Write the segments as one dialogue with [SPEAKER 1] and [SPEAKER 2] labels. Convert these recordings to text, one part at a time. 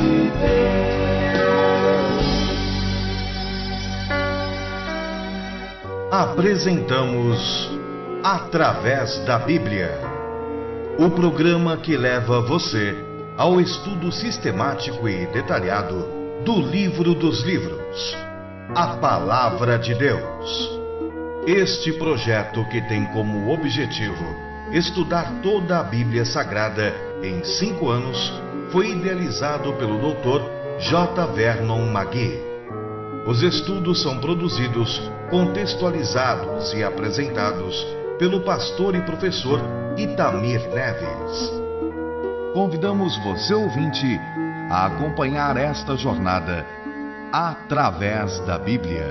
[SPEAKER 1] Apresentamos Através da Bíblia, o programa que leva você ao estudo sistemático e detalhado do livro dos livros, a Palavra de Deus. Este projeto, que tem como objetivo estudar toda a Bíblia Sagrada em 5 anos, foi idealizado pelo Dr. J. Vernon McGee. Os estudos são produzidos, contextualizados e apresentados pelo pastor e professor Itamir Neves. Convidamos você, ouvinte, a acompanhar esta jornada através da Bíblia.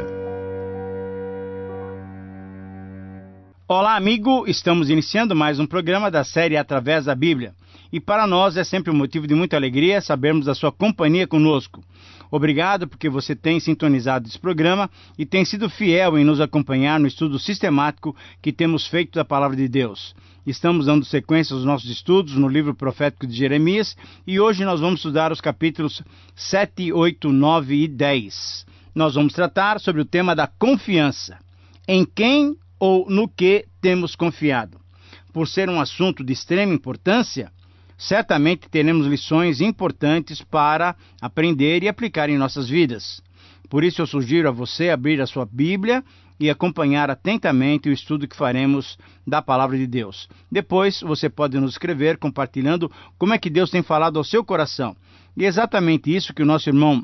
[SPEAKER 2] Olá, amigo! Estamos iniciando mais um programa da série Através da Bíblia. E para nós é sempre um motivo de muita alegria sabermos da sua companhia conosco. Obrigado porque você tem sintonizado esse programa e tem sido fiel em nos acompanhar no estudo sistemático que temos feito da Palavra de Deus. Estamos dando sequência aos nossos estudos no livro profético de Jeremias e hoje nós vamos estudar os capítulos 7, 8, 9 e 10. Nós vamos tratar sobre o tema da confiança. Em quem ou no que temos confiado? Por ser um assunto de extrema importância, certamente teremos lições importantes para aprender e aplicar em nossas vidas. Por isso eu sugiro a você abrir a sua Bíblia e acompanhar atentamente o estudo que faremos da Palavra de Deus. Depois você pode nos escrever compartilhando como é que Deus tem falado ao seu coração. E é exatamente isso que o nosso irmão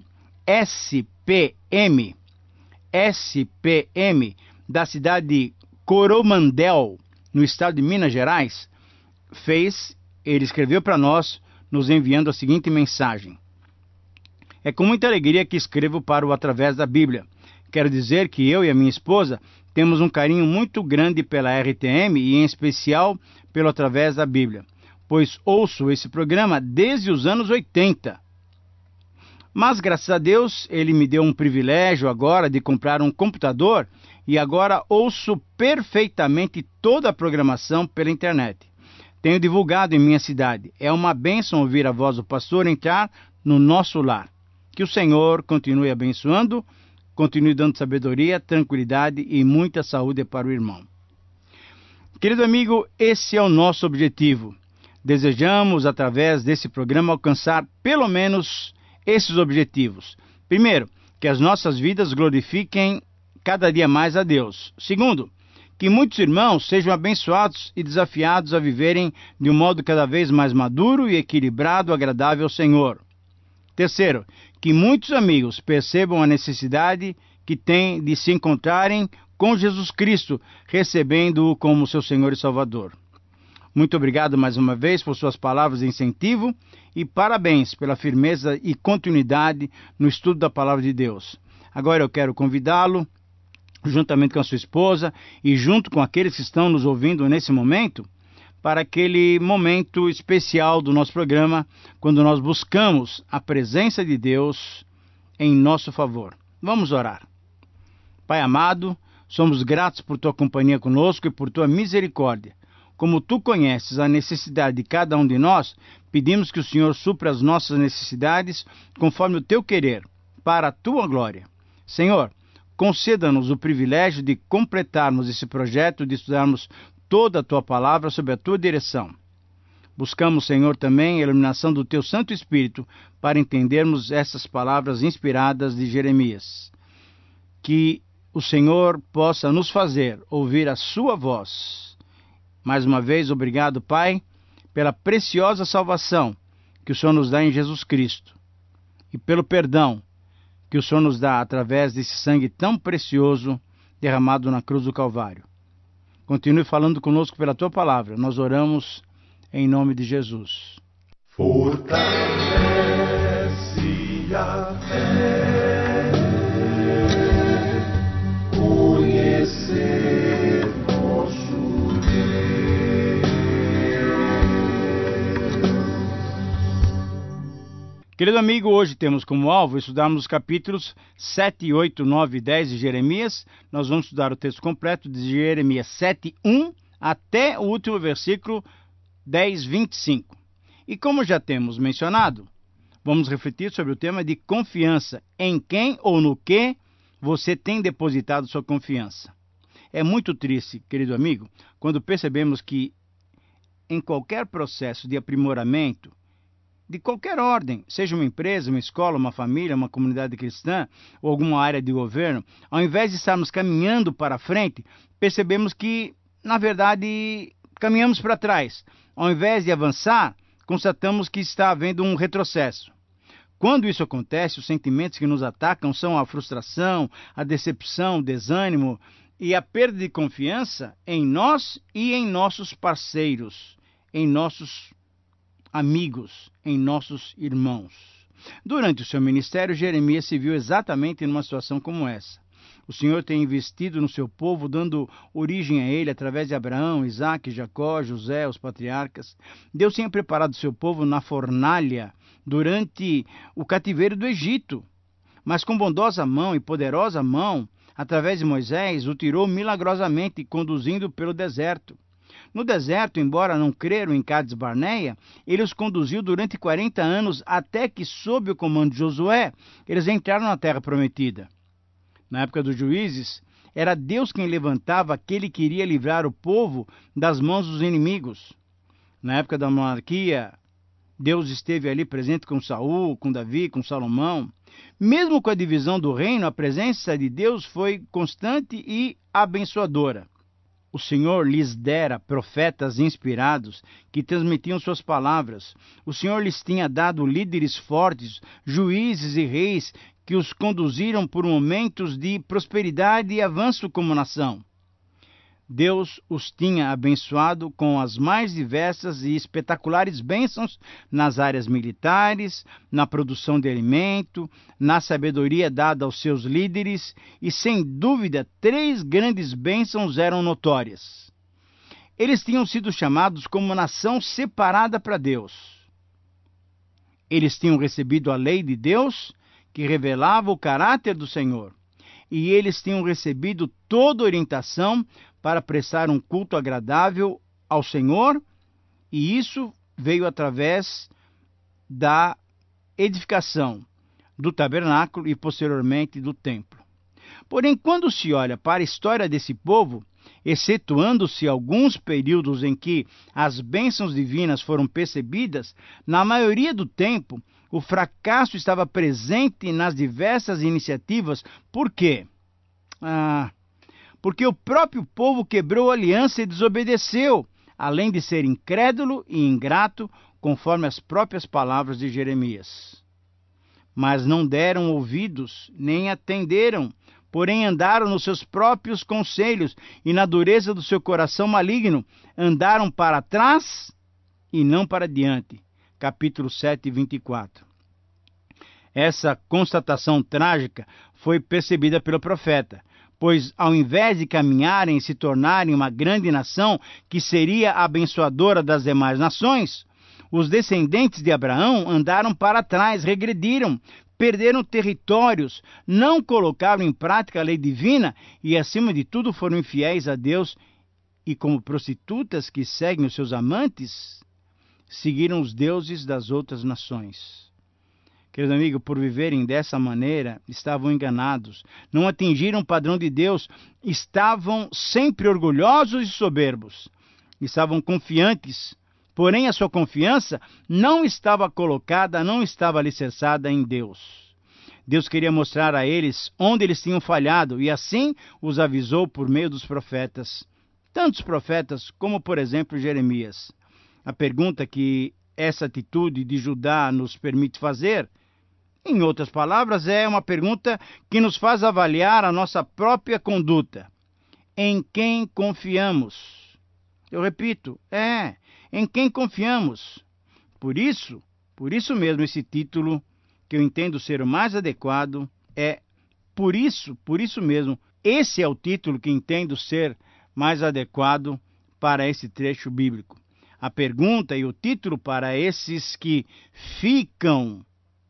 [SPEAKER 2] SPM, da cidade de Coromandel, no estado de Minas Gerais, fez. Ele escreveu para nós, nos enviando a seguinte mensagem. É com muita alegria que escrevo para o Através da Bíblia. Quero dizer que eu e a minha esposa temos um carinho muito grande pela RTM e em especial pelo Através da Bíblia, pois ouço esse programa desde os anos 80. Mas graças a Deus, ele me deu um privilégio agora de comprar um computador e agora ouço perfeitamente toda a programação pela internet. Tenho divulgado em minha cidade. É uma bênção ouvir a voz do pastor entrar no nosso lar. Que o Senhor continue abençoando, continue dando sabedoria, tranquilidade e muita saúde para o irmão. Querido amigo, esse é o nosso objetivo. Desejamos, através desse programa, alcançar pelo menos esses objetivos. Primeiro, que as nossas vidas glorifiquem cada dia mais a Deus. Segundo, que muitos irmãos sejam abençoados e desafiados a viverem de um modo cada vez mais maduro e equilibrado, agradável ao Senhor. Terceiro, que muitos amigos percebam a necessidade que têm de se encontrarem com Jesus Cristo, recebendo-o como seu Senhor e Salvador. Muito obrigado mais uma vez por suas palavras de incentivo e parabéns pela firmeza e continuidade no estudo da Palavra de Deus. Agora eu quero convidá-lo, juntamente com a sua esposa e junto com aqueles que estão nos ouvindo nesse momento, para aquele momento especial do nosso programa, quando nós buscamos a presença de Deus em nosso favor. Vamos orar. Pai amado, somos gratos por tua companhia conosco e por tua misericórdia. Como tu conheces a necessidade de cada um de nós, pedimos que o Senhor supra as nossas necessidades conforme o teu querer, para a tua glória. Senhor, conceda-nos o privilégio de completarmos esse projeto, de estudarmos toda a Tua Palavra sob a Tua direção. Buscamos, Senhor, também a iluminação do Teu Santo Espírito para entendermos essas palavras inspiradas de Jeremias. Que o Senhor possa nos fazer ouvir a Sua voz. Mais uma vez, obrigado, Pai, pela preciosa salvação que o Senhor nos dá em Jesus Cristo e pelo perdão que o Senhor nos dá através desse sangue tão precioso derramado na cruz do Calvário. Continue falando conosco pela Tua Palavra. Nós oramos em nome de Jesus.
[SPEAKER 3] Fortalece a fé, conhecer nosso Deus.
[SPEAKER 2] Querido amigo, hoje temos como alvo estudarmos os capítulos 7, 8, 9 e 10 de Jeremias. Nós vamos estudar o texto completo de Jeremias 7, 1 até o último versículo 10, 25. E como já temos mencionado, Vamos refletir sobre o tema de confiança. Em quem ou no que você tem depositado sua confiança? É muito triste, querido amigo, quando percebemos que em qualquer processo de aprimoramento, de qualquer ordem, seja uma empresa, uma escola, uma família, uma comunidade cristã ou alguma área de governo, ao invés de estarmos caminhando para frente, percebemos que, na verdade, caminhamos para trás. Ao invés de avançar, constatamos que está havendo um retrocesso. Quando isso acontece, os sentimentos que nos atacam são a frustração, a decepção, o desânimo e a perda de confiança em nós e em nossos parceiros, em nossos amigos, em nossos irmãos. Durante o seu ministério, Jeremias se viu exatamente numa situação como essa. O Senhor tem investido no seu povo, dando origem a ele através de Abraão, Isaque, Jacó, José, os patriarcas. Deus tinha preparado o seu povo na fornalha durante o cativeiro do Egito, mas com bondosa mão e poderosa mão, através de Moisés, o tirou milagrosamente, conduzindo pelo deserto. No deserto, embora não creram em Cades Barneia, ele os conduziu durante 40 anos até que, sob o comando de Josué, eles entraram na terra prometida. Na época dos juízes, era Deus quem levantava aquele que iria livrar o povo das mãos dos inimigos. Na época da monarquia, Deus esteve ali presente com Saul, com Davi, com Salomão. Mesmo com a divisão do reino, a presença de Deus foi constante e abençoadora. O Senhor lhes dera profetas inspirados que transmitiam suas palavras. O Senhor lhes tinha dado líderes fortes, juízes e reis que os conduziram por momentos de prosperidade e avanço como nação. Deus os tinha abençoado com as mais diversas e espetaculares bênçãos nas áreas militares, na produção de alimento, na sabedoria dada aos seus líderes, e sem dúvida 3 grandes bênçãos eram notórias. Eles tinham sido chamados como nação separada para Deus. Eles tinham recebido a lei de Deus, que revelava o caráter do Senhor, e eles tinham recebido toda orientação para prestar um culto agradável ao Senhor, e isso veio através da edificação do tabernáculo e posteriormente do templo. Porém, quando se olha para a história desse povo, excetuando-se alguns períodos em que as bênçãos divinas foram percebidas, na maioria do tempo, o fracasso estava presente nas diversas iniciativas. Por quê? Porque o próprio povo quebrou a aliança e desobedeceu, além de ser incrédulo e ingrato, conforme as próprias palavras de Jeremias. Mas não deram ouvidos, nem atenderam, porém andaram nos seus próprios conselhos e na dureza do seu coração maligno, andaram para trás e não para diante. Capítulo 7, 24. Essa constatação trágica foi percebida pelo profeta, pois ao invés de caminharem e se tornarem uma grande nação que seria abençoadora das demais nações, os descendentes de Abraão andaram para trás, regrediram, perderam territórios, não colocaram em prática a lei divina e, acima de tudo, foram infiéis a Deus e, como prostitutas que seguem os seus amantes, seguiram os deuses das outras nações. Querido amigo, por viverem dessa maneira, estavam enganados, não atingiram o padrão de Deus, estavam sempre orgulhosos e soberbos, estavam confiantes, porém a sua confiança não estava colocada, não estava alicerçada em Deus. Deus queria mostrar a eles onde eles tinham falhado e assim os avisou por meio dos profetas, tantos profetas como, por exemplo, Jeremias. A pergunta que essa atitude de Judá nos permite fazer, em outras palavras, é uma pergunta que nos faz avaliar a nossa própria conduta. Em quem confiamos? Eu repito, em quem confiamos? Por isso mesmo esse título, que eu entendo ser o mais adequado, por isso mesmo, esse é o título que entendo ser mais adequado para esse trecho bíblico. A pergunta e o título para esses que ficam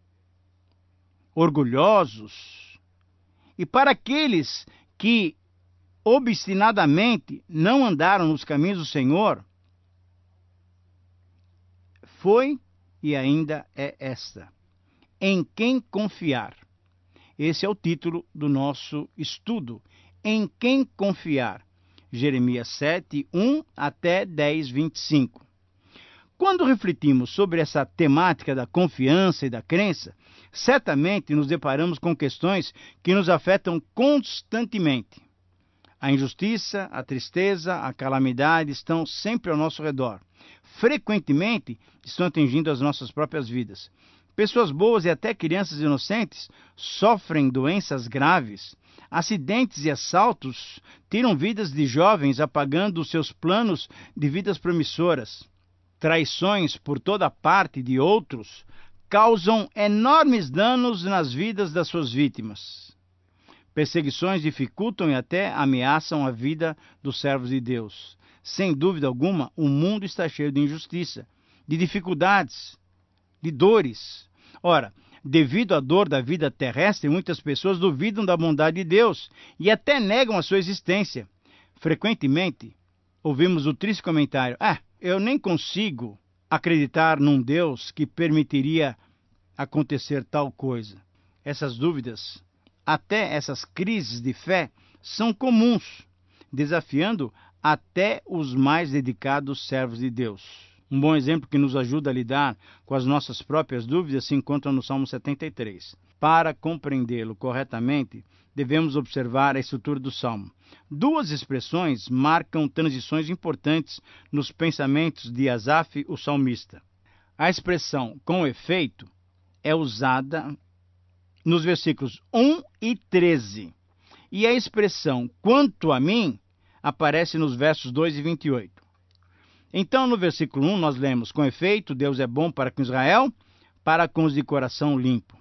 [SPEAKER 2] orgulhosos e para aqueles que obstinadamente não andaram nos caminhos do Senhor, foi e ainda é esta: Em quem confiar? Esse é o título do nosso estudo. Em quem confiar? Jeremias 7, 1 até 10, 25. Quando refletimos sobre essa temática da confiança e da crença, certamente nos deparamos com questões que nos afetam constantemente. A injustiça, a tristeza, a calamidade estão sempre ao nosso redor. Frequentemente estão atingindo as nossas próprias vidas. Pessoas boas e até crianças inocentes sofrem doenças graves. Acidentes e assaltos tiram vidas de jovens, apagando seus planos de vidas promissoras. Traições por toda parte de outros causam enormes danos nas vidas das suas vítimas. Perseguições dificultam e até ameaçam a vida dos servos de Deus. Sem dúvida alguma, o mundo está cheio de injustiça, de dificuldades, de dores. Ora, devido à dor da vida terrestre, muitas pessoas duvidam da bondade de Deus e até negam a sua existência. Frequentemente, ouvimos o triste comentário: eu nem consigo acreditar num Deus que permitiria acontecer tal coisa. Essas dúvidas, até essas crises de fé, são comuns, desafiando até os mais dedicados servos de Deus. Um bom exemplo que nos ajuda a lidar com as nossas próprias dúvidas se encontra no Salmo 73. Para compreendê-lo corretamente, devemos observar a estrutura do Salmo. Duas expressões marcam transições importantes nos pensamentos de Asaf, o salmista. A expressão "com efeito" é usada nos versículos 1 e 13. E a expressão "quanto a mim" aparece nos versos 2 e 28. Então, no versículo 1, nós lemos: "Com efeito, Deus é bom para com Israel, para com os de coração limpo."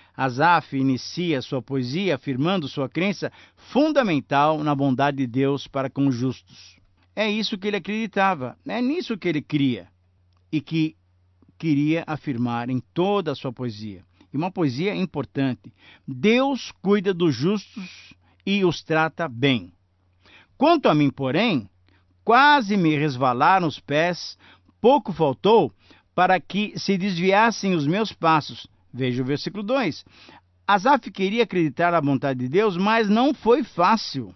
[SPEAKER 2] Asaf inicia sua poesia afirmando sua crença fundamental na bondade de Deus para com os justos. É isso que ele acreditava, é nisso que ele cria e que queria afirmar em toda a sua poesia. E uma poesia importante: Deus cuida dos justos e os trata bem. Quanto a mim, porém, quase me resvalaram os pés, pouco faltou para que se desviassem os meus passos. Veja o versículo 2. Asaf queria acreditar na vontade de Deus, mas não foi fácil.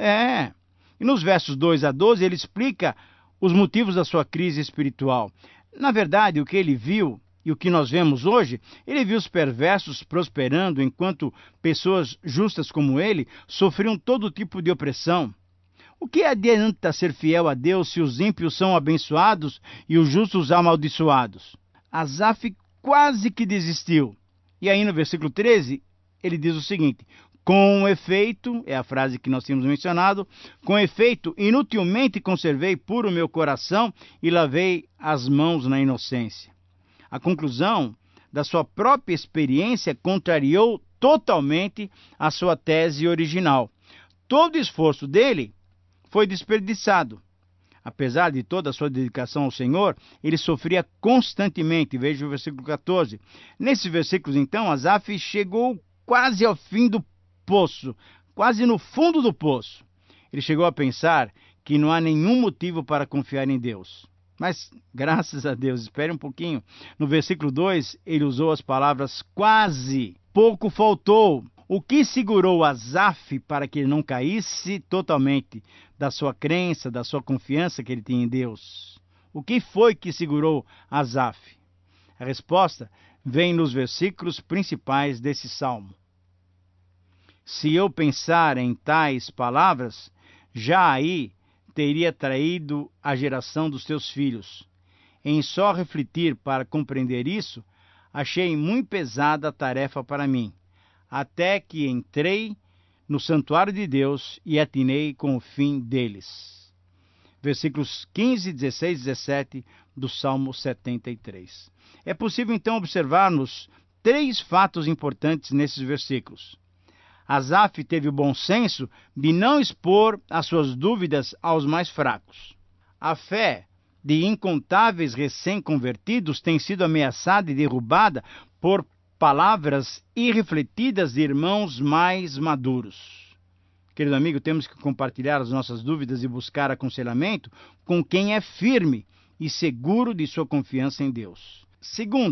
[SPEAKER 2] E nos versos 2 a 12 ele explica os motivos da sua crise espiritual. Na verdade, o que ele viu e o que nós vemos hoje, ele viu os perversos prosperando, enquanto pessoas justas como ele sofriam todo tipo de opressão. O que adianta ser fiel a Deus se os ímpios são abençoados e os justos amaldiçoados? Asaf quase que desistiu. E aí no versículo 13, ele diz o seguinte: "Com efeito", é a frase que nós tínhamos mencionado, "com efeito, inutilmente conservei puro o meu coração e lavei as mãos na inocência." A conclusão da sua própria experiência contrariou totalmente a sua tese original. Todo o esforço dele foi desperdiçado. Apesar de toda a sua dedicação ao Senhor, ele sofria constantemente. Veja o versículo 14. Nesses versículos, então, Asaf chegou quase ao fim do poço, quase no fundo do poço. Ele chegou a pensar que não há nenhum motivo para confiar em Deus. Mas, graças a Deus, espere um pouquinho. No versículo 2, ele usou as palavras "quase", "pouco faltou". O que segurou Asaf para que ele não caísse totalmente da sua crença, da sua confiança que ele tinha em Deus? O que foi que segurou Asaf? A resposta vem nos versículos principais desse salmo. Se eu pensar em tais palavras, já aí teria traído a geração dos teus filhos. Em só refletir para compreender isso, achei muito pesada a tarefa para mim, até que entrei no santuário de Deus e atinei com o fim deles. Versículos 15, 16 e 17 do Salmo 73. É possível então observarmos 3 fatos importantes nesses versículos. Asaf teve o bom senso de não expor as suas dúvidas aos mais fracos. A fé de incontáveis recém-convertidos tem sido ameaçada e derrubada por palavras irrefletidas de irmãos mais maduros. Querido amigo, temos que compartilhar as nossas dúvidas e buscar aconselhamento com quem é firme e seguro de sua confiança em Deus. Segundo,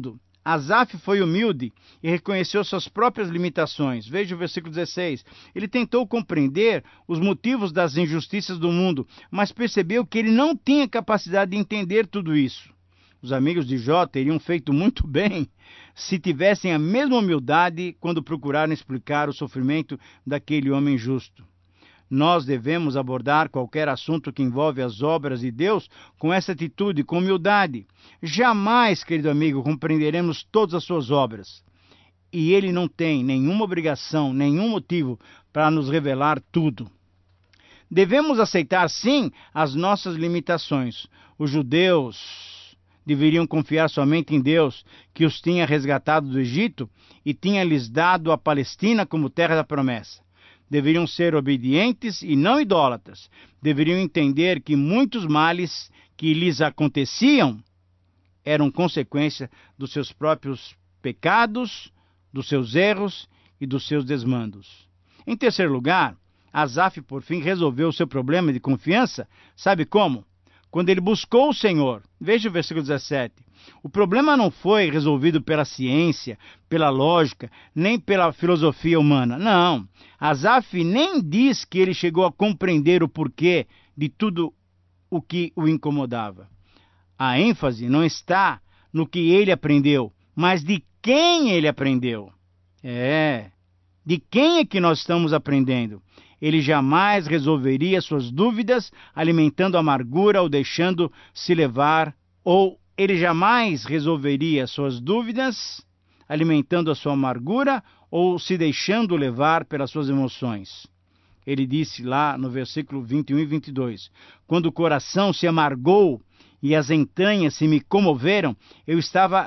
[SPEAKER 2] Asaf foi humilde e reconheceu suas próprias limitações. Veja o versículo 16. Ele tentou compreender os motivos das injustiças do mundo, mas percebeu que ele não tinha capacidade de entender tudo isso. Os amigos de Jó teriam feito muito bem se tivessem a mesma humildade quando procuraram explicar o sofrimento daquele homem justo. Nós devemos abordar qualquer assunto que envolve as obras de Deus com essa atitude, com humildade. Jamais, querido amigo, compreenderemos todas as suas obras. E Ele não tem nenhuma obrigação, nenhum motivo para nos revelar tudo. Devemos aceitar, sim, as nossas limitações. Os judeus deveriam confiar somente em Deus, que os tinha resgatado do Egito e tinha lhes dado a Palestina como terra da promessa. Deveriam ser obedientes e não idólatras. Deveriam entender que muitos males que lhes aconteciam eram consequência dos seus próprios pecados, dos seus erros e dos seus desmandos. Em terceiro lugar, Asaf, por fim, resolveu o seu problema de confiança. Sabe como? Quando ele buscou o Senhor. Veja o versículo 17. O problema não foi resolvido pela ciência, pela lógica, nem pela filosofia humana. Não. Asaf nem diz que ele chegou a compreender o porquê de tudo o que o incomodava. A ênfase não está no que ele aprendeu, mas de quem ele aprendeu. De quem é que nós estamos aprendendo? Ele jamais resolveria suas dúvidas alimentando amargura ou deixando-se levar, ou ele jamais resolveria suas dúvidas alimentando a sua amargura ou se deixando levar pelas suas emoções. Ele disse lá no versículo 21 e 22, quando o coração se amargou e as entranhas se me comoveram, eu estava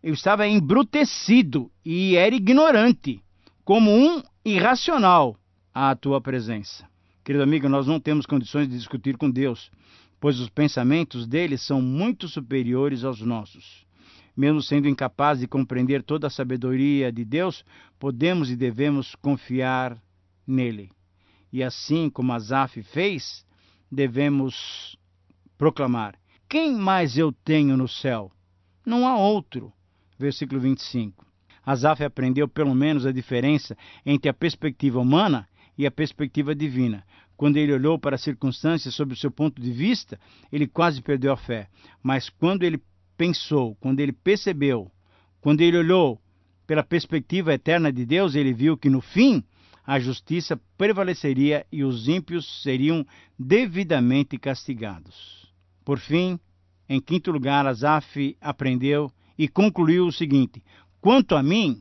[SPEAKER 2] embrutecido e era ignorante, como um irracional à tua presença. Querido amigo, nós não temos condições de discutir com Deus, pois os pensamentos dele são muito superiores aos nossos. Mesmo sendo incapazes de compreender toda a sabedoria de Deus, podemos e devemos confiar nele. E assim como Asaf fez, devemos proclamar: quem mais eu tenho no céu? Não há outro. Versículo 25. Asaf aprendeu pelo menos a diferença entre a perspectiva humana e a perspectiva divina. Quando ele olhou para as circunstâncias sob o seu ponto de vista, ele quase perdeu a fé. Mas quando ele pensou, quando ele percebeu, quando ele olhou pela perspectiva eterna de Deus, ele viu que no fim a justiça prevaleceria e os ímpios seriam devidamente castigados. Por fim, em quinto lugar, Asaf aprendeu e concluiu o seguinte: quanto a mim,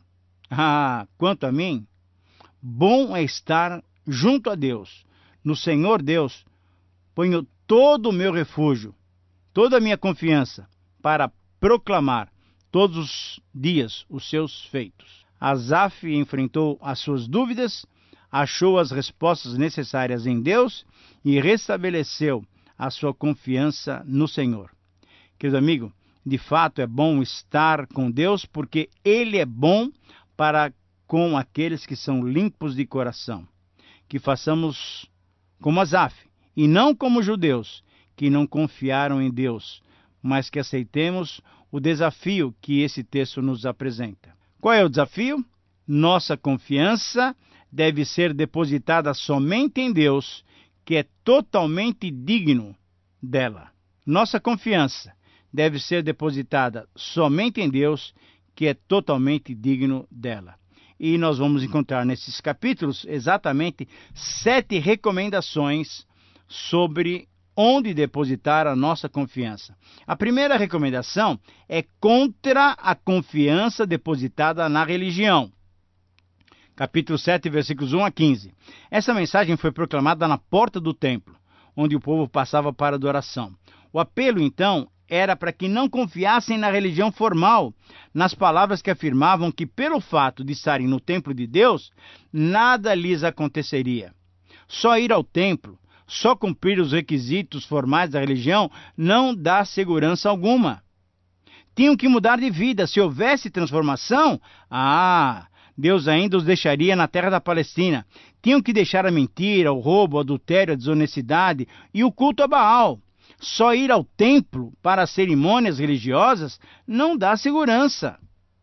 [SPEAKER 2] bom é estar junto a Deus. No Senhor Deus, ponho todo o meu refúgio, toda a minha confiança, para proclamar todos os dias os seus feitos. Asaf enfrentou as suas dúvidas, achou as respostas necessárias em Deus e restabeleceu a sua confiança no Senhor. Querido amigo, de fato é bom estar com Deus, porque Ele é bom para com aqueles que são limpos de coração. Que façamos como Asaf, e não como os judeus, que não confiaram em Deus, mas que aceitemos o desafio que esse texto nos apresenta. Qual é o desafio? Nossa confiança deve ser depositada somente em Deus, que é totalmente digno dela. Nossa confiança deve ser depositada somente em Deus, que é totalmente digno dela. E nós vamos encontrar nesses capítulos exatamente 7 recomendações sobre onde depositar a nossa confiança. A primeira recomendação é contra a confiança depositada na religião. Capítulo 7, versículos 1 a 15. Essa mensagem foi proclamada na porta do templo, onde o povo passava para adoração. O apelo, então, era para que não confiassem na religião formal, nas palavras que afirmavam que, pelo fato de estarem no templo de Deus, nada lhes aconteceria. Só ir ao templo, só cumprir os requisitos formais da religião, não dá segurança alguma. Tinham que mudar de vida. Se houvesse transformação, Deus ainda os deixaria na terra da Palestina. Tinham que deixar a mentira, o roubo, o adultério, a desonestidade e o culto a Baal. Só ir ao templo para cerimônias religiosas não dá segurança.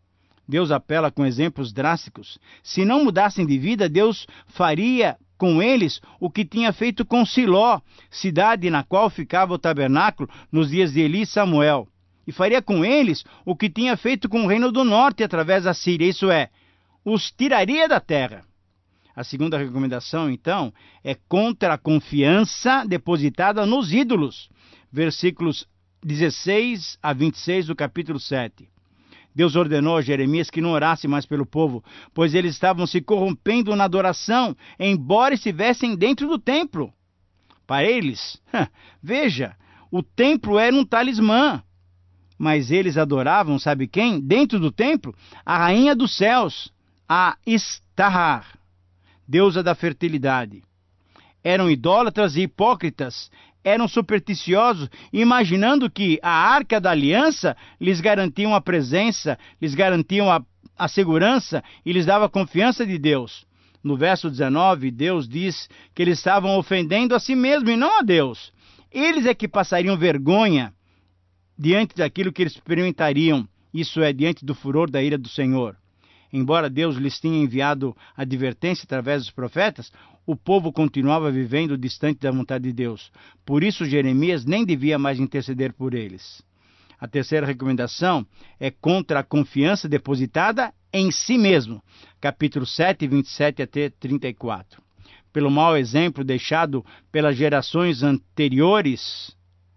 [SPEAKER 2] Deus apela com exemplos drásticos. Se não mudassem de vida, Deus faria com eles o que tinha feito com Siló, cidade na qual ficava o tabernáculo nos dias de Eli e Samuel. E faria com eles o que tinha feito com o reino do norte através da Síria, isso é, os tiraria da terra. A segunda recomendação, então, é contra a confiança depositada nos ídolos. Versículos 16 a 26 do capítulo 7. Deus ordenou a Jeremias que não orasse mais pelo povo, pois eles estavam se corrompendo na adoração, embora estivessem dentro do templo. Para eles, veja, o templo era um talismã, mas eles adoravam, sabe quem? Dentro do templo, a rainha dos céus, a Istahar, deusa da fertilidade. Eram idólatras e hipócritas, eram supersticiosos, imaginando que a arca da aliança lhes garantia a presença, lhes garantia a segurança e lhes dava confiança de Deus. No verso 19, Deus diz que eles estavam ofendendo a si mesmo e não a Deus. Eles é que passariam vergonha diante daquilo que eles experimentariam, isso é, diante do furor da ira do Senhor. Embora Deus lhes tenha enviado advertência através dos profetas, o povo continuava vivendo distante da vontade de Deus. Por isso Jeremias nem devia mais interceder por eles. A terceira recomendação é contra a confiança depositada em si mesmo. Capítulo 7, 27 até 34. Pelo mau exemplo deixado pelas gerações anteriores,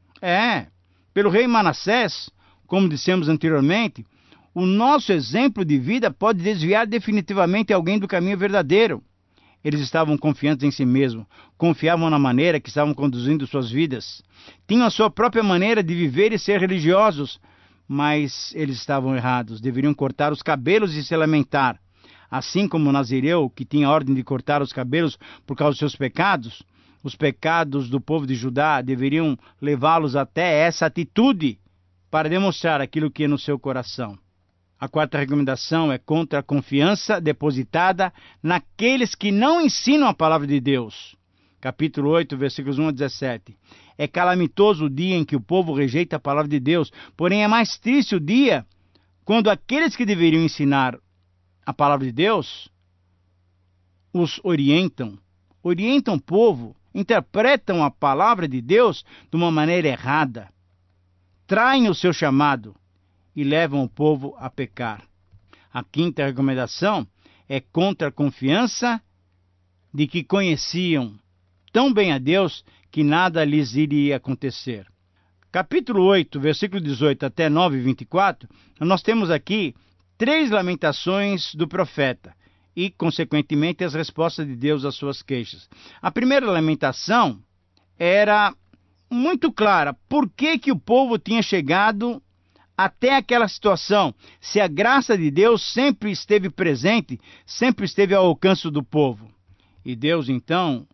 [SPEAKER 2] pelo rei Manassés, como dissemos anteriormente, o nosso exemplo de vida pode desviar definitivamente alguém do caminho verdadeiro. Eles estavam confiantes em si mesmos, confiavam na maneira que estavam conduzindo suas vidas. Tinham a sua própria maneira de viver e ser religiosos, mas eles estavam errados. Deveriam cortar os cabelos e se lamentar. Assim como o Nazireu, que tinha a ordem de cortar os cabelos por causa dos seus pecados, os pecados do povo de Judá deveriam levá-los até essa atitude para demonstrar aquilo que é no seu coração. A quarta recomendação é contra a confiança depositada naqueles que não ensinam a palavra de Deus. Capítulo 8, versículos 1 a 17. É calamitoso o dia em que o povo rejeita a palavra de Deus, porém é mais triste o dia quando aqueles que deveriam ensinar a palavra de Deus os orientam o povo, interpretam a palavra de Deus de uma maneira errada, traem o seu chamado e levam o povo a pecar. A quinta recomendação é contra a confiança de que conheciam tão bem a Deus que nada lhes iria acontecer. Capítulo 8, versículo 18 até 9, 24, nós temos aqui 3 lamentações do profeta e, consequentemente, as respostas de Deus às suas queixas. A primeira lamentação era muito clara. Por que o povo tinha chegado até aquela situação, se a graça de Deus sempre esteve presente, sempre esteve ao alcance do povo? E Deus, então,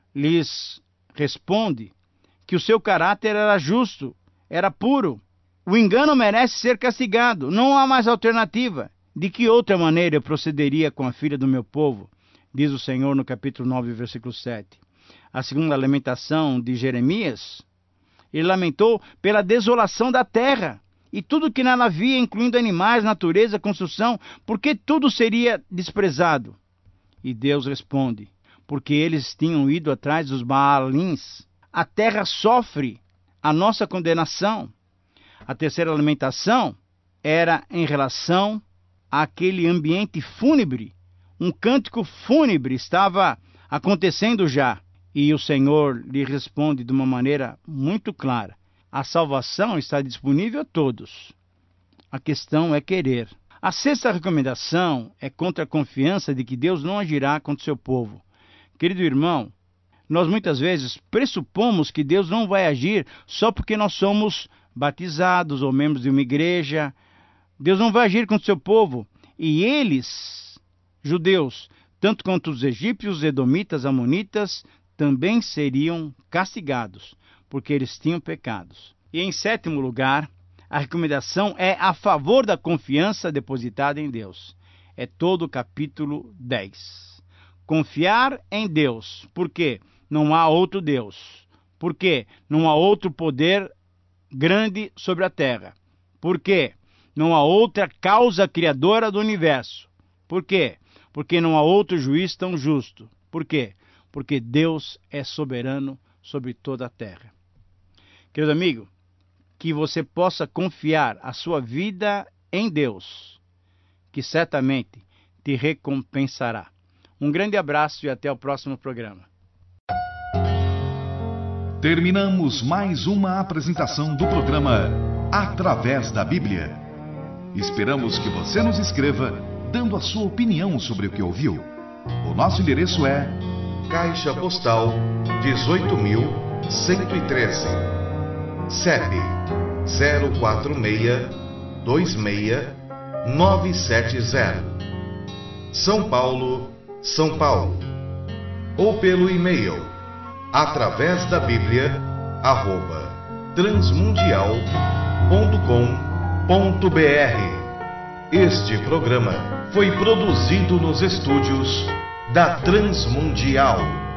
[SPEAKER 2] lhes responde que o seu caráter era justo, era puro. O engano merece ser castigado, não há mais alternativa. De que outra maneira eu procederia com a filha do meu povo? Diz o Senhor no capítulo 9, versículo 7. A segunda lamentação de Jeremias, ele lamentou pela desolação da terra e tudo que nela havia, incluindo animais, natureza, construção, porque tudo seria desprezado. E Deus responde, porque eles tinham ido atrás dos Baalins. A terra sofre a nossa condenação. A terceira lamentação era em relação àquele ambiente fúnebre. Um cântico fúnebre estava acontecendo já. E o Senhor lhe responde de uma maneira muito clara. A salvação está disponível a todos. A questão é querer. A sexta recomendação é contra a confiança de que Deus não agirá contra o seu povo. Querido irmão, nós muitas vezes pressupomos que Deus não vai agir só porque nós somos batizados ou membros de uma igreja. Deus não vai agir contra o seu povo. E eles, judeus, tanto quanto os egípcios, edomitas, amonitas, também seriam castigados, porque eles tinham pecados. E em sétimo lugar, a recomendação é a favor da confiança depositada em Deus. É todo o capítulo 10. Confiar em Deus. Por quê? Não há outro Deus. Por quê? Não há outro poder grande sobre a terra. Por quê? Não há outra causa criadora do universo. Por quê? Porque não há outro juiz tão justo. Por quê? Porque Deus é soberano sobre toda a terra. Querido amigo, que você possa confiar a sua vida em Deus, que certamente te recompensará. Um grande abraço e até o próximo programa.
[SPEAKER 1] Terminamos mais uma apresentação do programa Através da Bíblia. Esperamos que você nos escreva dando a sua opinião sobre o que ouviu. O nosso endereço é Caixa Postal 18.113, CEP 04626-970, São Paulo, São Paulo. Ou pelo e-mail através da Bíblia @transmundial.com.br. Este programa foi produzido nos estúdios da Transmundial.